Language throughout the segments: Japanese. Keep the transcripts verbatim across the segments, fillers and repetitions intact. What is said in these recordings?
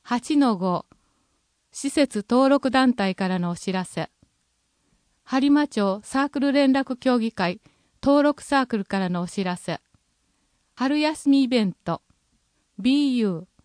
はちのご 施設登録団体からのお知らせ。播磨町サークル連絡協議会登録サークルからのお知らせ。春休みイベント ビーユー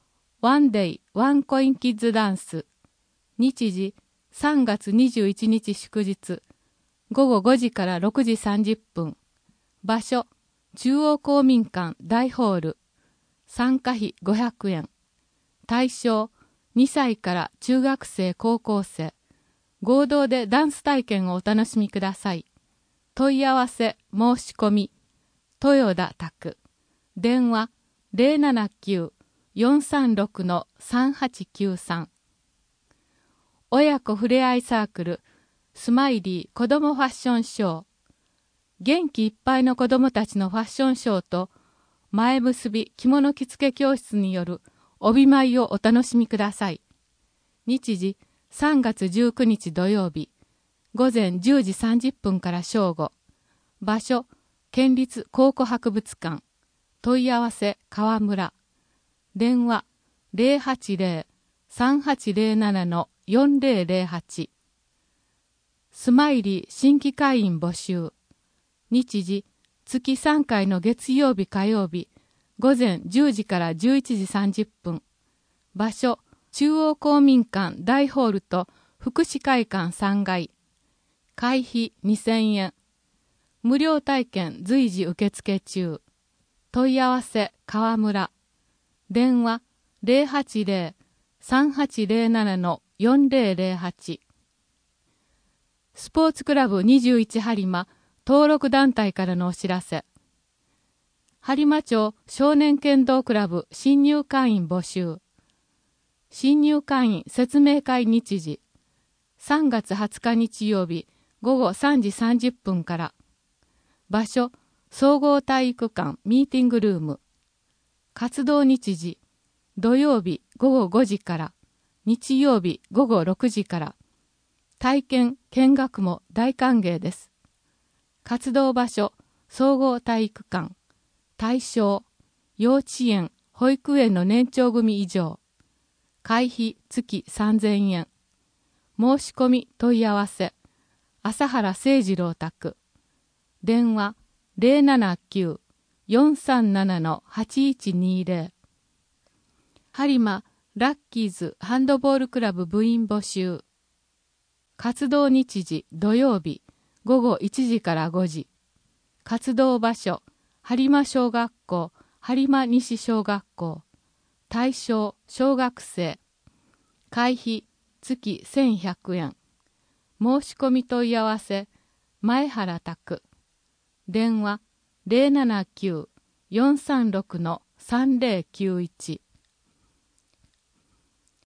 One Day One Coin Kids Dance、日時さんがつにじゅういちにち祝日、ごごごじからろくじさんじゅっぷん、場所中央公民館大ホール、参加費ごひゃくえん、対象にさいから中学生高校生、合同でダンス体験をお楽しみください。問い合わせ申し込み豊田宅、電話 ゼロななきゅう よんさんろく さんはちきゅうさん。親子ふれあいサークルスマイリー子どもファッションショー、元気いっぱいの子どもたちのファッションショーと前結び着物着付け教室による帯舞をお楽しみください。日時さんがつじゅうくにち土曜日、午前じゅうじさんじゅっぷんから正午、場所県立考古博物館、問い合わせ川村、電話 ゼロはちゼロ さんはちゼロなな よんゼロゼロはち。スマイリー新規会員募集、日時月さんかいの月曜日火曜日、午前じゅうじからじゅういちじさんじゅっぷん、場所中央公民館大ホールと福祉会館さんがい、会費にせんえん、無料体験随時受付中、問い合わせ川村、電話 ゼロはちゼロ さんはちゼロなな よんゼロゼロはち。スポーツクラブにじゅういち播磨登録団体からのお知らせ。播磨町少年剣道クラブ新入会員募集。新入会員説明会日時、さんがつはつか日曜日ごごさんじさんじゅっぷんから。場所総合体育館ミーティングルーム。活動日時、土曜日ごごごじから日曜日ごごろくじから。体験見学も大歓迎です。活動場所総合体育館。対象幼稚園保育園の年長組以上。会費月さんぜんえん。申し込み問い合わせ朝原誠二郎宅、電話 ゼロななきゅう よんさんなな はちいちにゼロ。播磨ラッキーズハンドボールクラブ部員募集。活動日時土曜日ごごいちじからごじ。活動場所播磨小学校播磨西小学校。対象小学生。会費月せんひゃくえん。申し込み問い合わせ前原宅、電話 ゼロななきゅう よんさんろく さんゼロきゅういち。